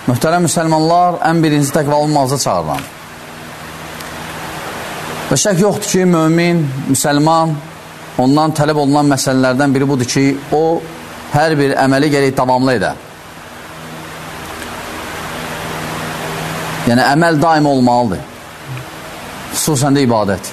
Mühtərəm müsəlmanlar, ən birinci təqva olmazı çağırıram. Və şək yoxdur ki, mömin, müsəlman, ondan tələb olunan məsələlərdən biri budur ki, o, hər bir əməli gərək davamlı edə. Yəni, əməl daim olmalıdır. Xüsusən də ibadət.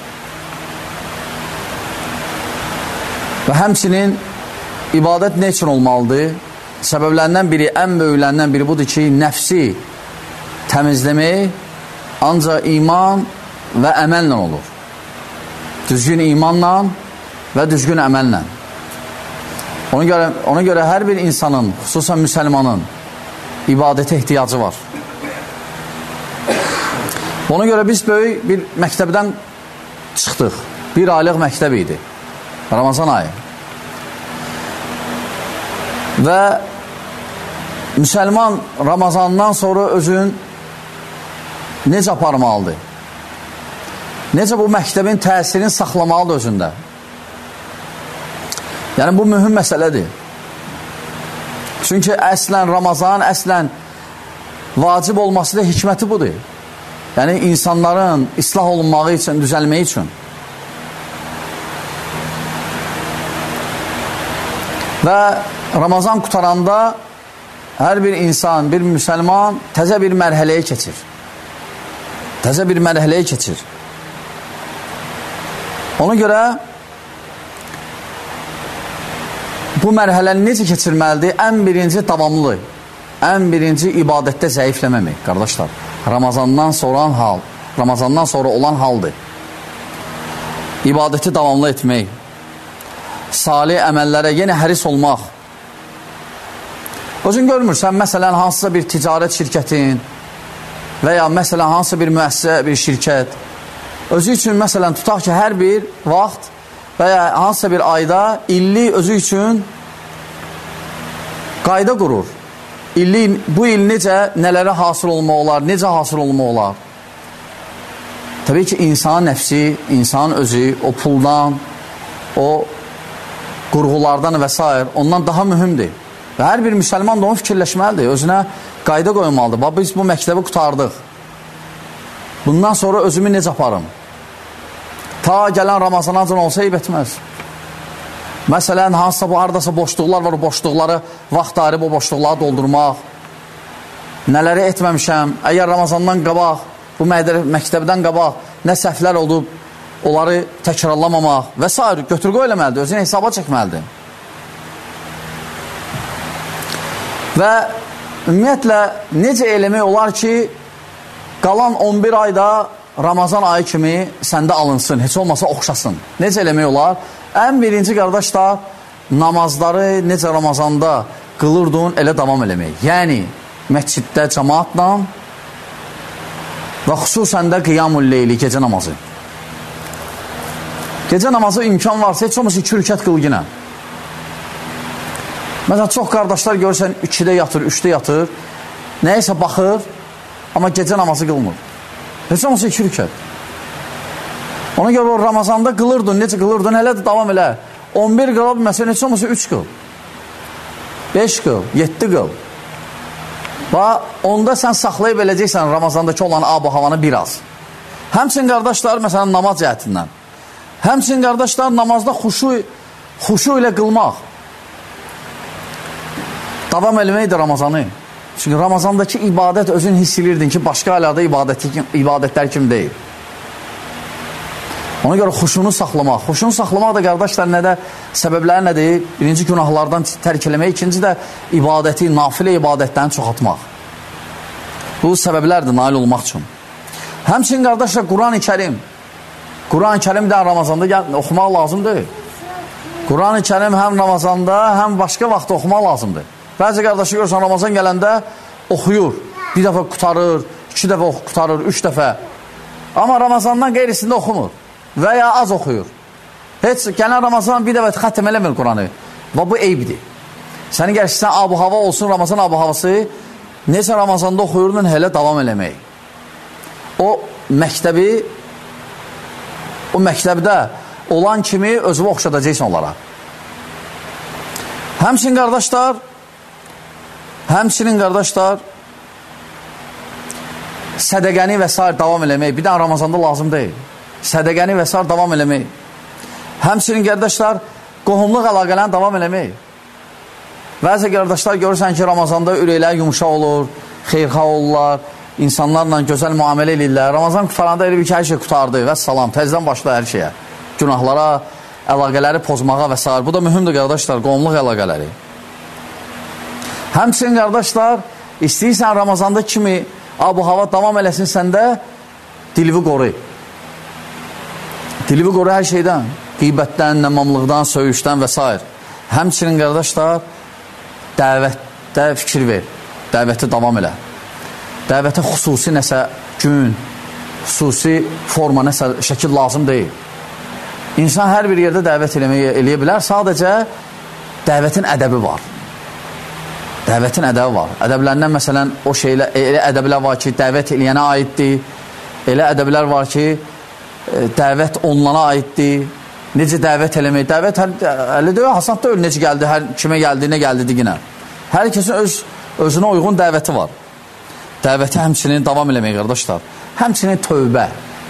Və həmçinin ibadət nə üçün olmalıdır? Səbəblərindən biri, ən böyüklərindən biri budur ki, nəfsi təmizləmək ancaq iman və əməllə olur. Düzgün imanla və düzgün əməllə. Ona görə hər bir insanın, xüsusən müsəlmanın ibadətə ehtiyacı var. Ona görə biz böyük bir məktəbdən çıxdıq. Bir aylıq məktəb idi. Ramazan ayı. Və müsəlman Ramazandan sonra özün necə aparmalıdır? Necə bu məktəbin təsirini saxlamalıdır özündə? Yəni, bu mühüm məsələdir. Çünki əslən Ramazan, əslən vacib olması da hikməti budur. Yəni, insanların islah olunmağı üçün, düzəlməyi üçün. Və Ramazan qutaranda hər bir insan, bir müsəlman təzə bir mərhələyə keçir. Təzə bir mərhələyə keçir. Ona görə bu mərhələni necə keçirməlidir? Ən birinci davamlı, ən birinci ibadətdə zəifləməmək, qardaşlar. Ramazandan sonra olan haldır. İbadəti davamlı etmək, salih əməllərə yenə həris olmaq. Özün görmürsən, məsələn, hansısa bir ticarət şirkətin və ya məsələn, hansısa bir müəssisə, bir şirkət özü üçün, məsələn, tutaq ki, hər bir vaxt və ya hansısa bir ayda illik özü üçün qayda qurur. Bu il necə, nələrə hasıl olmaq olar, necə hasıl olmaq olar. Təbii ki, insanın nəfsi, insanın özü, o puldan, o qurğulardan və s. ondan daha mühümdür. Və hər bir müsəlman da onu fikirləşməlidir, özünə qayda qoymalıdır. Bax, biz bu məktəbi qutardıq. Bundan sonra özümü necə aparım? Ta gələn Ramazanacan olsa eyb etməz. Məsələn, hansısa bu haradasa boşluqlar var, o boşluqları vaxt ayırıb o boşluqları doldurmaq. Nələri etməmişəm, əgər Ramazandan qabaq, bu məktəbdən qabaq nə səhvlər olub, onları təkrarlamamaq və s. götür-qoy eləməlidir, özünə hesaba çəkməlidir. Və ümumiyyətlə, necə eləmək olar ki, qalan 11 ayda Ramazan ayı kimi səndə alınsın, heç olmasa oxşasın. Necə eləmək olar? Ən birinci, qardaşlar, namazları necə Ramazanda qılırdın, elə davam eləmək. Yəni, məsciddə cəmaatla və xüsusən də qiyamul leyli, gecə namazı. Gecə namazı imkan varsa, heç olmasa 2 rükət qıl yenə. Məsələn, çox qardaşlar görürsən, 2-də yatır, 3-də yatır, nəyəsə baxır, amma gecə namazı qılmır. Heç olmasa 2 rükət. Ona görə o Ramazanda qılırdın, necə qılırdın, hələ də davam elə. 11 qıl, məsələn, heç olmasa 3 qıl, 5 qıl, 7 qıl. Və onda sən saxlayıb eləcəksən Ramazandakı olan ab-ı havanı biraz. Həmçin qardaşlar, məsələn, namaz cəhətindən. Həmçin qardaşlar, namazda xuşu ilə qılmaq. Davam eləməkdir Ramazanı. Çünki Ramazandakı ibadət özün hiss edirdin ki, başqa alədə ibadətlər kimi deyil. Ona görə xuşunu saxlamaq. Xuşunu saxlamaq da, qardaşlar, nədə? Səbəbləri nədir? Birinci günahlardan tərk eləmək, ikinci də ibadəti, nafilə ibadətlərini çoxaltmaq. Bu səbəblərdir nail olmaq üçün. Həmçin, qardaşlar, Quran-ı Kərim. Quran-ı Kərim də Ramazanda oxumaq lazımdır. Quran-ı Kərim həm Ramazanda, həm başqa vaxtda oxumaq lazımdır. Bəzi qardaşı görürsən, Ramazan gələndə oxuyur. Bir dəfə qutarır, 2 dəfə qutarır, 3 dəfə. Amma Ramazandan qeyrisində oxumur. Və ya az oxuyur. Heç gələn Ramazan bir dəfə xətm eləmir Quranı. Və bu eybidir. Səni gəlişsən ab-ı hava olsun, Ramazan ab-ı havası, necə Ramazanda oxuyurdun, hələ davam eləmək. O məktəbdə olan kimi özünü oxşadacaqsan onlara. Həmçinin qardaşlar, sədəqəni və s. davam eləmək, bir də Ramazanda lazım deyil. Sədəqəni və s. davam eləmək. Həmçinin qardaşlar, qohumluq əlaqələrini davam eləmək. Bəzi qardaşlar görürsən ki, Ramazanda ürəklər yumuşaq olur, xeyrxah olurlar, insanlarla gözəl müamilə edirlər. Ramazan qutaranda elə bir ki, hər şey qutardı və salam, təzdən başla hər şeyə. Günahlara, əlaqələri pozmağa və s. Bu da mühümdür qardaşlar, qohumluq əlaqələri. Həmçinin qardaşlar, istəyirsən Ramazanda kimi bu hava davam eləsin səndə, dilvi qoru. Dilvi qoru hər şeydən, qeybətdən, nəmamlıqdan, söyüşdən və s. Həmçinin qardaşlar, dəvətdə fikir ver, dəvəti davam elə. Dəvətə xüsusi nəsə gün, xüsusi forma, nəsə şəkil lazım deyil. İnsan hər bir yerdə dəvət eləyə bilər, sadəcə dəvətin ədəbi var. Dəvətin ədəbi var. Ədəblərindən məsələn o şeylə, elə ədəblər var ki, dəvət eləyənə aiddir. Elə ədəblər var ki, dəvət onlara aiddir. Necə dəvət eləmək? Dəvət hələ deyil, Hasan da öyle necə gəldi, kimə gəldi, nə gəldi diginə. Hər kəsin özünə uyğun dəvəti var. Dəvəti həmçinin davam eləmək, qardaşlar. Həmçinin tövbə.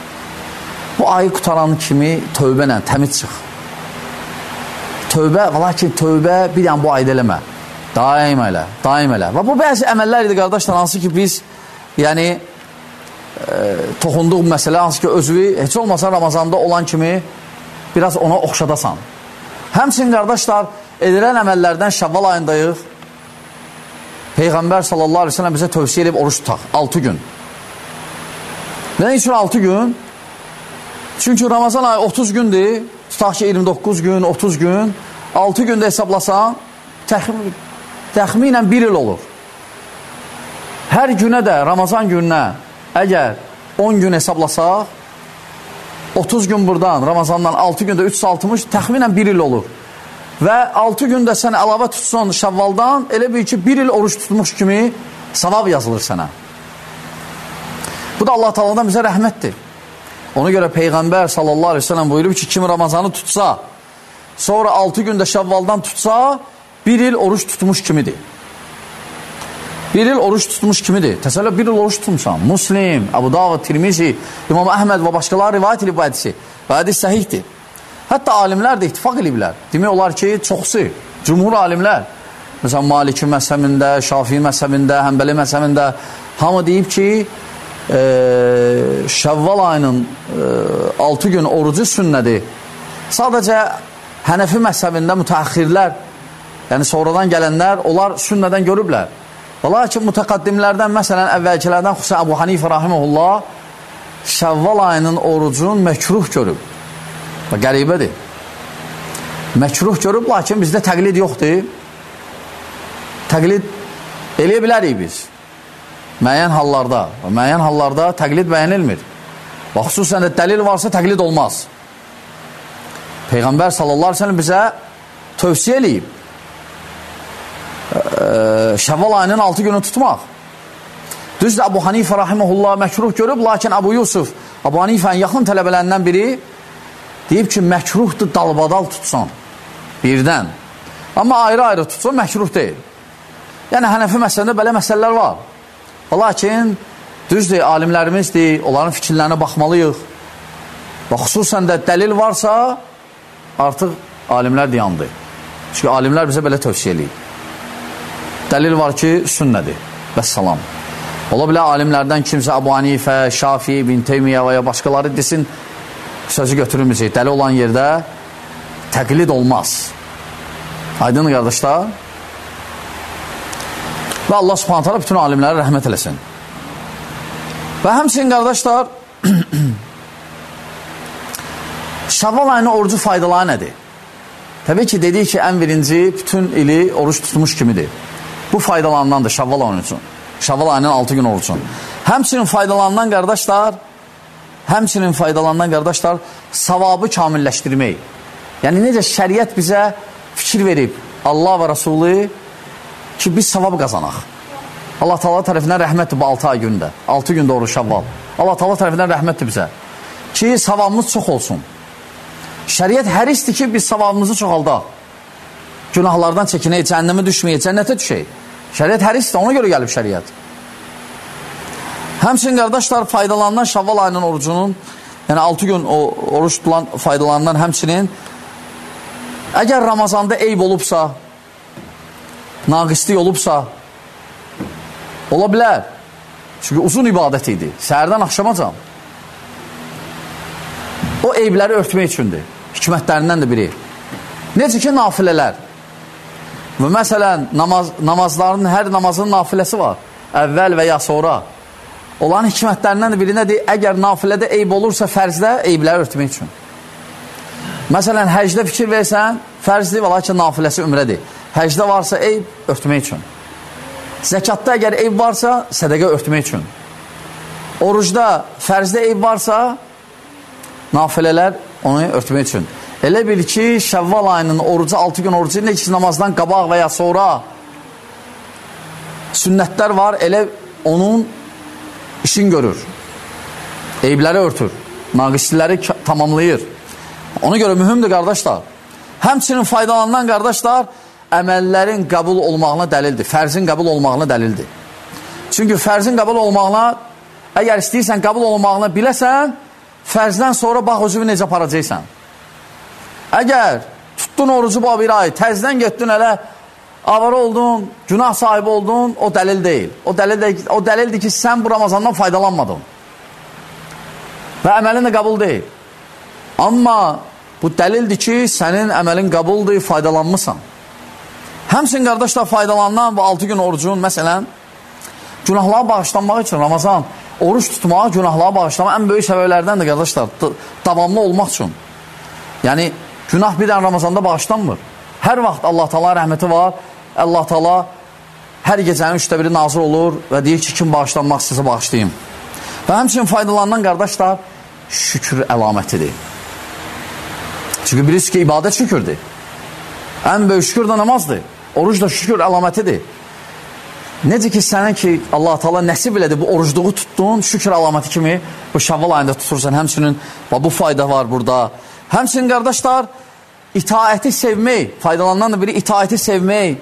Bu ayı qutaran kimi tövbə ilə təmiz çıx. Tövbə, lakin tövbə bir yan bu ayda eləmə. Daim elə, daim elə. Və bu bəzi əməllər idi, qardaşlar, hansı ki biz, yəni, toxunduq məsələ, hansı ki özü, heç olmasa Ramazanda olan kimi biraz ona oxşadasan. Həmçinin, qardaşlar, edilən əməllərdən Şəvval ayındayıq. Peyğəmbər sallallahu aleyhi ve sellem bizə tövsiyə edib oruç tutaq, 6 gün. Nədən üçün 6 gün? Çünki Ramazan ayı 30 gündür, tutaq ki 29 gün, 30 gün, 6 gündə hesablasan, təxminən 1 il olur. Hər günə də, Ramazan gününə, əgər 10 gün hesablasaq, 30 gün buradan, Ramazandan 6 gündə 360, təxminən 1 il olur. Və 6 gündə sən əlavə tutsan Şəvvaldan, elə bir ki 1 il oruç tutmuş kimi savab yazılır sənə. Bu da Allah Taala'dan bizə rəhmətdir. Ona görə Peyğəmbər sallallahu aleyhi ve sellem buyurub ki, kim Ramazanı tutsa, sonra 6 gündə Şəvvaldan tutsa, 1 il oruç tutmuş kimidir. 1 il oruç tutmuş kimidir. Təsəvvür 1 il oruç tutmuşsan. Muslim, Əbu Davud, Tirmizi, İmam Əhməd və başqaları rivayət edib bu hədisi. Və hədis səhihdir. Hətta alimlər də ittifaq ediblər. Demək olar ki, çoxsu, cümhur alimlər, məsələn, Maliki məzhəbində, Şafii məzhəbində, Həmbəli məzhəbində, hamı deyib ki, Şəvval ayının 6 gün orucu sünnədir. Sadəcə Hənəfi məzhəbində mütəəxirlər, yəni sonradan gələnlər, onlar sünnədən görüblər. Lakin mütəqaddimlərdən, məsələn, əvvəlkilərdən xüsusən Əbu Hanifə rahimehullah Şəvval ayının orucunu məkruh görüb. Qəribədir. Məkruh görüb, lakin bizdə təqlid yoxdur. Təqlid eləyə bilərik biz. Müəyyən hallarda təqlid bəyənilmir. Və xüsusən də dəlil varsa təqlid olmaz. Peyğəmbər sallallahu aleyhi ve sellem bizə tövsiyə eləyib. Şəvval ayının 6 günü tutmaq. Düzdür, Əbu Hanifə rahimehullah məkruh görüb, lakin Əbu Yusuf, Əbu Hanifənin yaxın tələbələrindən biri deyib ki, məkruhdur dalbadal tutsan, birdən. Amma ayrı-ayrı tutsan, məkruh deyil. Yəni, Hənəfi məsələndə belə məsələlər var. Lakin, düzdür, alimlərimizdir, onların fikirlərinə baxmalıyıq. Və xüsusən də dəlil varsa, artıq alimlər dayandı. Çünki alimlər bizə belə tövsiyə eləyib. Dəlil var ki, sünnədir. Vəssalam. Ola bilər, alimlərdən kimsə Əbu Hanifə, Şafi, İbn Teymiyyə və ya başqaları desin, sözü götürülməyəcək. Dəli olan yerdə təqlid olmaz. Aydın qardaşlar. Və Allah subhanət hala bütün alimlərə rəhmət eləsin. Və həmçinin qardaşlar, Şəvval ayının orucu faydaları nədir? Təbii ki, dedik ki, ən birinci bütün ili oruç tutmuş kimidir. Bu faydalarındandır Şəvval ayının üçün. Şəvval ayının 6 gün orucun. Həmçinin faydalarından qardaşlar, savabı kamilləşdirmək. Yəni, necə şəriət bizə fikir verib, Allah və Rasulü ki, biz savab qazanaq. Allah Taala tərəfindən rəhmətdir bu 6 ay gündə. 6 gündə oruç Şəvval. Allah Taala tərəfindən rəhmətdir bizə. Ki, savabımız çox olsun. Şəriət hərisdir ki, biz savabımızı çoxaldaq. Günahlardan çəkinək, cəhənnəmə düşməyək, cənnətə düşək. Şəriət hərisdir, ona görə gəlib şəriət. Həmçinin qardaşlar, faydalanan Şavval ayının orucunun, yəni 6 gün oruç tutulan faydalanan həmçinin, əgər Ramazanda eyb olubsa, naqislik olubsa, ola bilər. Çünki uzun ibadət idi. Səhərdən axşamacan. O eybləri örtmək üçündür. Hikmətlərindən də biri. Necə ki, nafilələr. Və məsələn, namazların, hər namazın nafiləsi var. Əvvəl və ya sonra. Olan hikmətlərindən də biri nədir? Əgər nafilədə eyb olursa, fərzdə eybləri örtmək üçün. Məsələn, həcdə fikir versən, fərzdir və lakin nafiləsi ümrədir. Həcdə varsa eyb, örtmək üçün. Zəkatda əgər eyb varsa, sədəqə örtmək üçün. Orucda, fərzdə eyb varsa, nafilələr onu örtmək üçün. Elə bil ki, Şəvval ayının orucu, 6 gün orucu, nə ki, namazdan qabaq və ya sonra sünnətlər var, elə onun işin görür. Eybləri örtür. Naqisliləri tamamlayır. Ona görə mühümdür, qardaşlar. Həmçinin faydalanan qardaşlar, əməllərin qəbul olmağına dəlildir. Fərzin qəbul olmağına dəlildir. Çünki fərzin qəbul olmağına, əgər istəyirsən qəbul olmağına biləsən, fərzdən sonra bax özünü necə aparacaqsan. Əgər tutdun orucu bu bir ay, təzdən getdin elə, avara oldun, günah sahibi oldun, o dəlil deyil. O dəlildir ki, sən bu Ramazandan faydalanmadın. Və əməlin də qəbul deyil. Amma bu dəlildir ki, sənin əməlin qəbuldur, faydalanmısan. Həmçinin qardaşlar, faydalanan bu 6 gün orucun, məsələn, günahlara bağışlanmaq üçün Ramazan, oruç tutmağa, günahlara bağışlanmaq ən böyük səbəblərdəndir, qardaşlar, davamlı olmaq üçün. Yəni, günah bir dən Ramazanda bağışlanmır. Hər vaxt Allah Taala rəhməti var, Allah Taala hər gecənin 3də 1 nazır olur və deyir ki, kim bağışlanmaq sizə bağışlayayım. Və həmçinin faydalanan qardaşlar, şükür əlamətidir. Çünki bilirsiniz ki, ibadət şükürdür. Ən böyük şükür də namazdır. Oruc da şükür əlamətidir. Necə ki, sənə ki, Allah Taala nəsib elədi, bu orucluğu tutdun, şükür əlaməti kimi bu Şəvval ayında tutursan, həmçinin bu fayda var burada. Həmçinin qardaşlar, itaəti sevmək, faydalanan da biri itaəti sevmək,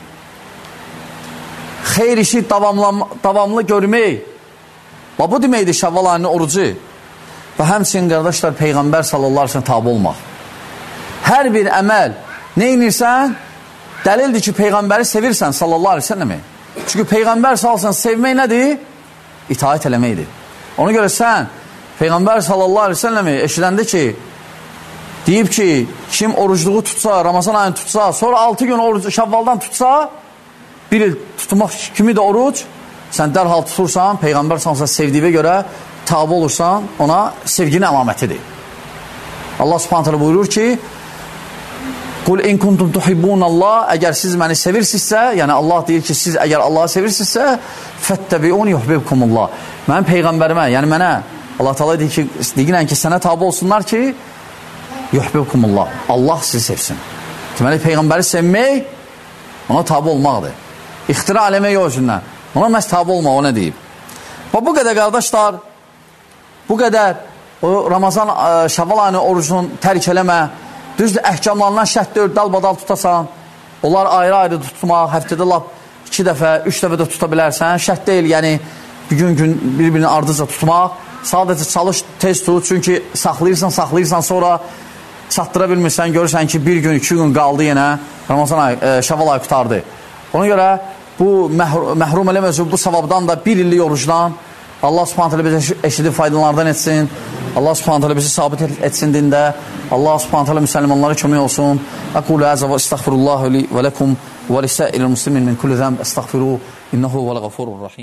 xeyr işi davamlı görmək. Bu deməkdir Şəvval ayının orucu. Və həmçinin qardaşlar, Peyğəmbər sallallahu aleyhi ve sellem tabi olmaq. Hər bir əməl nə inirsən, dəlildir ki, Peyğəmbəri sevirsən sallallahu aleyhi ve sellemi. Çünki Peyğəmbər sallallahu aleyhi ve sellem sevmək nədir? İtaət eləməkdir. Ona görə sən Peyğəmbər sallallahu aleyhi ve sellemi eşidəndə ki, deyib ki, kim orucluğu tutsa, Ramazan ayını tutsa, sonra 6 gün oruc Şəvvaldan tutsa, bir il tutmaq kimi də oruc, sən dərhal tutursan, Peyğəmbər sallallahu sevdiyinə görə tabi olursan, ona sevginin əlamətidir. Allah subhanahu teala buyurur ki, Qul in kuntum tuhibbunallah, əgər siz məni sevirsinizsə, yəni Allah deyir ki, siz əgər Allahı sevirsinizsə, fəttəbiun yuhbibkumullah. Mənim Peyğəmbərimə, yəni mənə, Allah Taala deyir ki, deyirən ki, sənə tabi olsunlar ki, yuhbibkumullah, Allah sizi sevsin. Deməli, Peyğəmbəri sevmək, ona tabi olmaqdır. İxtira eləmək o özündən. Ona məhz tabi olmaq, o nə deyib? Və bu qədər qardaşlar, bu qədər o Ramazan, Şəvval ayının orucunu tərk eləmə, düzdür, əhkamlarından şəhd 4 dal-badal tutasan, onlar ayrı-ayrı tutmaq, həftədə lap 2 dəfə, 3 dəfə də tuta bilərsən. Şəhd deyil, yəni bir-gün bir-birinin ardıca tutmaq. Sadəcə çalış, tez tut, çünki saxlayırsan, sonra çatdıra bilmirsən, görürsən ki, 1 gün, 2 gün qaldı yenə, Ramazan ayı, Şəvval ayı qutardı. Ona görə bu məhrum eləməz, bu savabdan da 1 illik orucdan Allah subhanahu teala bizi eşidib faydalardan etsin. Allah subhanahu teala bizi sabit etsin dində. Allah subhanahu teala müsəlmanlara kömək olsun. Aqulu azza və estəğfirullah li və lakum və lisa'iril muslimin min kulli zəmb estəğfiruhu innehu vel gafurur rahim.